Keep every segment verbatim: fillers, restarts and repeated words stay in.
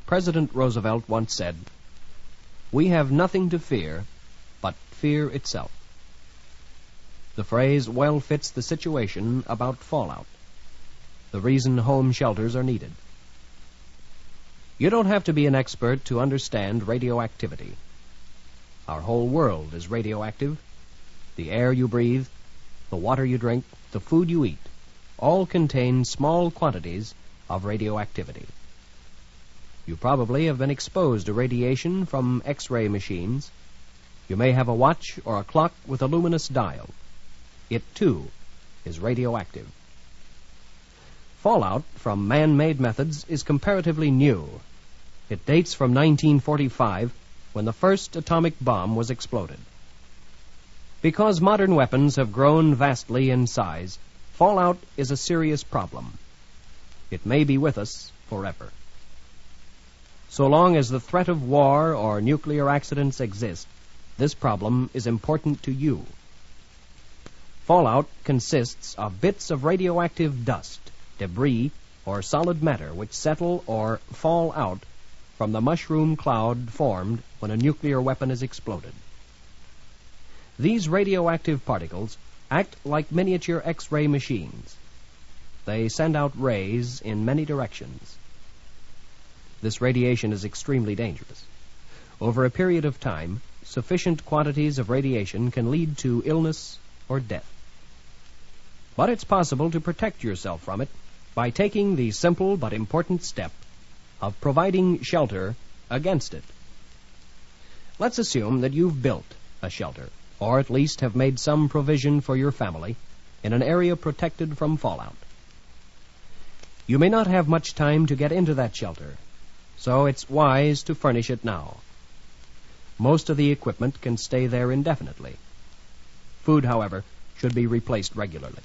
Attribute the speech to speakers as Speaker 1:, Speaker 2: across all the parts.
Speaker 1: President Roosevelt once said, "We have nothing to fear but fear itself." The phrase well fits the situation about fallout, the reason home shelters are needed. You don't have to be an expert to understand radioactivity. Our whole world is radioactive. The air you breathe, the water you drink, the food you eat, all contain small quantities of radioactivity. You probably have been exposed to radiation from X-ray machines. You may have a watch or a clock with a luminous dial. It, too, is radioactive. Fallout from man-made methods is comparatively new. It dates from nineteen forty-five, when the first atomic bomb was exploded. Because modern weapons have grown vastly in size, fallout is a serious problem. It may be with us forever. So long as the threat of war or nuclear accidents exist, this problem is important to you. Fallout consists of bits of radioactive dust, debris, or solid matter which settle or fall out from the mushroom cloud formed when a nuclear weapon is exploded. These radioactive particles act like miniature X-ray machines. They send out rays in many directions. This radiation is extremely dangerous. Over a period of time, sufficient quantities of radiation can lead to illness or death. But it's possible to protect yourself from it by taking the simple but important step of providing shelter against it. Let's assume that you've built a shelter, or at least have made some provision for your family in an area protected from fallout. You may not have much time to get into that shelter, so it's wise to furnish it now. Most of the equipment can stay there indefinitely. Food, however, should be replaced regularly.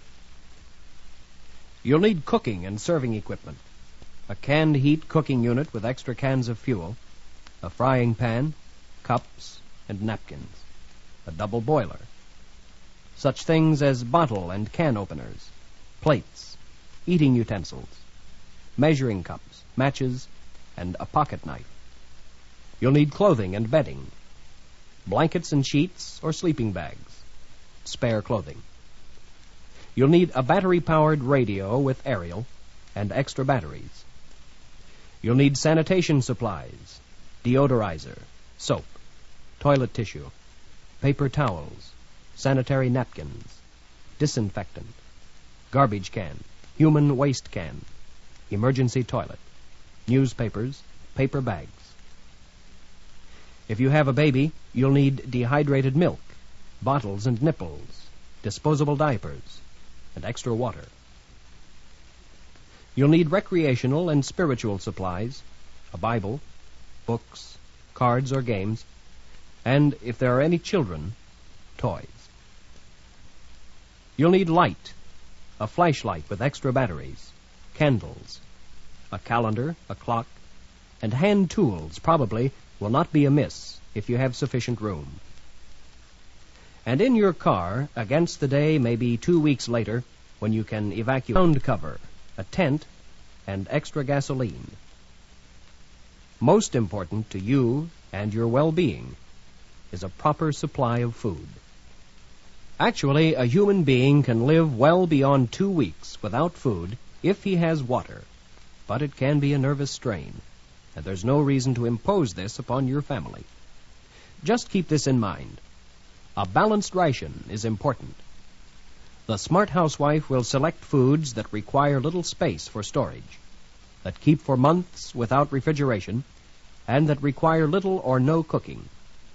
Speaker 1: You'll need cooking and serving equipment, a canned heat cooking unit with extra cans of fuel, a frying pan, cups, and napkins, a double boiler, such things as bottle and can openers, plates, eating utensils, measuring cups, matches, and a pocket knife. You'll need clothing and bedding, blankets and sheets or sleeping bags, spare clothing. You'll need a battery-powered radio with aerial and extra batteries. You'll need sanitation supplies, deodorizer, soap, toilet tissue, paper towels, sanitary napkins, disinfectant, garbage can, human waste can, emergency toilet, newspapers, paper bags. If you have a baby, you'll need dehydrated milk, bottles and nipples, disposable diapers, and extra water. You'll need recreational and spiritual supplies, a Bible, books, cards or games, and, if there are any children, toys. You'll need light, a flashlight with extra batteries, candles, a calendar, a clock, and hand tools probably will not be amiss if you have sufficient room. And in your car, against the day, maybe two weeks later, when you can evacuate, ground cover, a tent, and extra gasoline. Most important to you and your well-being is a proper supply of food. Actually, a human being can live well beyond two weeks without food if he has water, but it can be a nervous strain, and there's no reason to impose this upon your family. Just keep this in mind. A balanced ration is important. The smart housewife will select foods that require little space for storage, that keep for months without refrigeration, and that require little or no cooking.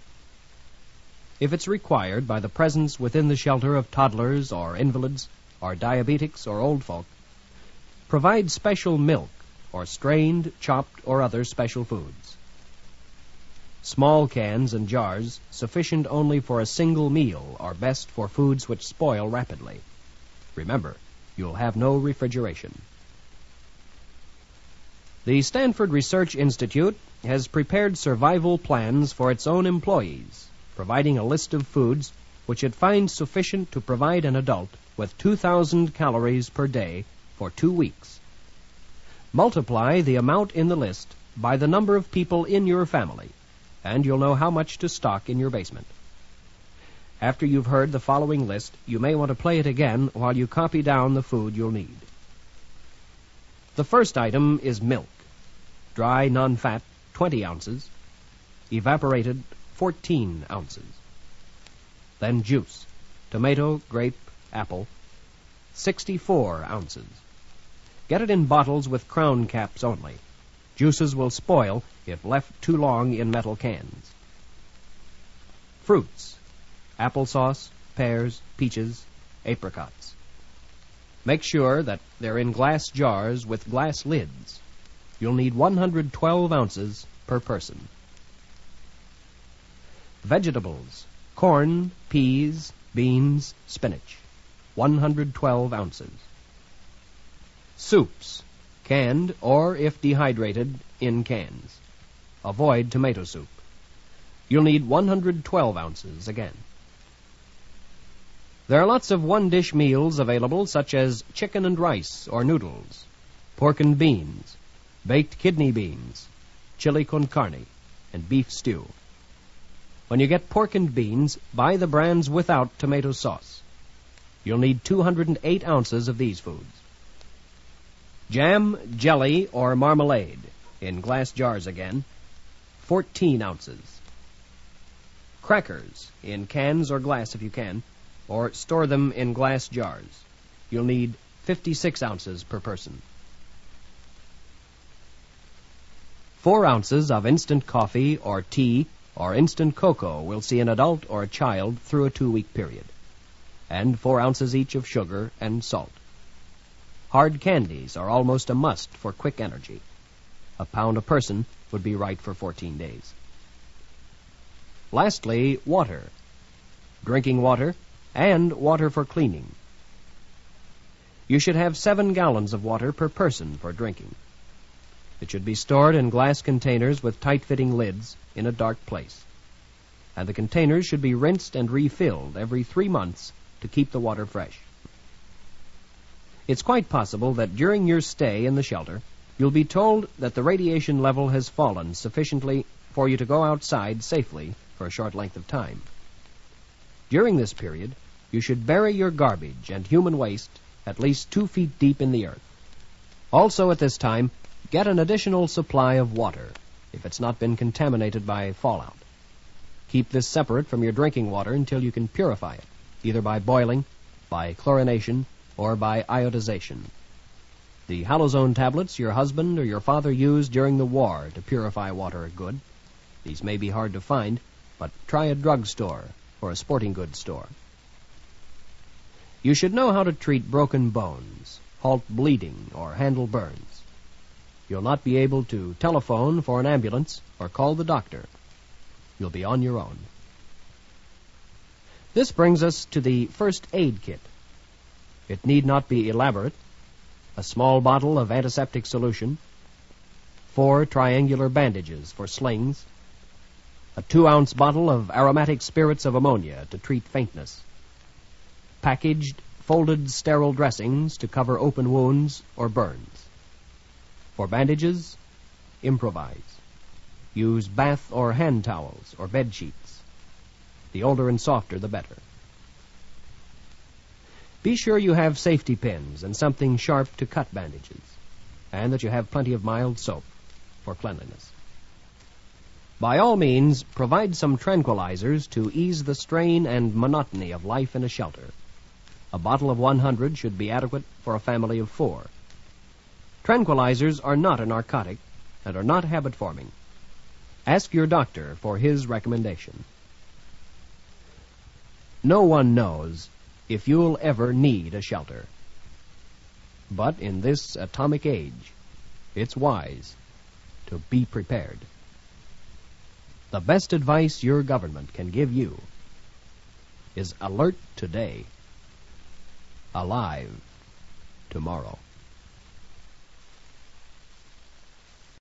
Speaker 1: If it's required by the presence within the shelter of toddlers or invalids or diabetics or old folk, provide special milk or strained, chopped, or other special foods. Small cans and jars, sufficient only for a single meal, are best for foods which spoil rapidly. Remember, you'll have no refrigeration. The Stanford Research Institute has prepared survival plans for its own employees, providing a list of foods which it finds sufficient to provide an adult with two thousand calories per day for two weeks. Multiply the amount in the list by the number of people in your family, and you'll know how much to stock in your basement. After you've heard the following list, you may want to play it again while you copy down the food you'll need. The first item is milk. Dry, non-fat, twenty ounces. Evaporated, fourteen ounces. Then juice. Tomato, grape, apple, sixty-four ounces. Get it in bottles with crown caps only. Juices will spoil if left too long in metal cans. Fruits. Applesauce, pears, peaches, apricots. Make sure that they're in glass jars with glass lids. You'll need one hundred twelve ounces per person. Vegetables. Corn, peas, beans, spinach. one hundred twelve ounces. Soups. Canned or, if dehydrated, in cans. Avoid tomato soup. You'll need one hundred twelve ounces again. There are lots of one-dish meals available, such as chicken and rice or noodles, pork and beans, baked kidney beans, chili con carne, and beef stew. When you get pork and beans, buy the brands without tomato sauce. You'll need two hundred eight ounces of these foods. Jam, jelly, or marmalade, in glass jars again, fourteen ounces. Crackers, in cans or glass if you can, or store them in glass jars. You'll need fifty-six ounces per person. Four ounces of instant coffee or tea or instant cocoa will see an adult or a child through a two-week period, and four ounces each of sugar and salt. Hard candies are almost a must for quick energy. A pound a person would be right for fourteen days. Lastly, water. Drinking water and water for cleaning. You should have seven gallons of water per person for drinking. It should be stored in glass containers with tight-fitting lids in a dark place. And the containers should be rinsed and refilled every three months to keep the water fresh. It's quite possible that during your stay in the shelter, you'll be told that the radiation level has fallen sufficiently for you to go outside safely for a short length of time. During this period, you should bury your garbage and human waste at least two feet deep in the earth. Also at this time, get an additional supply of water if it's not been contaminated by fallout. Keep this separate from your drinking water until you can purify it, either by boiling, by chlorination, or by iodization. The halozone tablets your husband or your father used during the war to purify water are good. These may be hard to find, but try a drugstore or a sporting goods store. You should know how to treat broken bones, halt bleeding, or handle burns. You'll not be able to telephone for an ambulance or call the doctor. You'll be on your own. This brings us to the first aid kit. It need not be elaborate. A small bottle of antiseptic solution, four triangular bandages for slings, a two-ounce bottle of aromatic spirits of ammonia to treat faintness, packaged, folded sterile dressings to cover open wounds or burns. For bandages, improvise. Use bath or hand towels or bed sheets. The older and softer, the better. Be sure you have safety pins and something sharp to cut bandages, and that you have plenty of mild soap for cleanliness. By all means, provide some tranquilizers to ease the strain and monotony of life in a shelter. A bottle of one hundred should be adequate for a family of four. Tranquilizers are not a narcotic and are not habit-forming. Ask your doctor for his recommendation. No one knows if you'll ever need a shelter. But in this atomic age, it's wise to be prepared. The best advice your government can give you is alert today, alive tomorrow.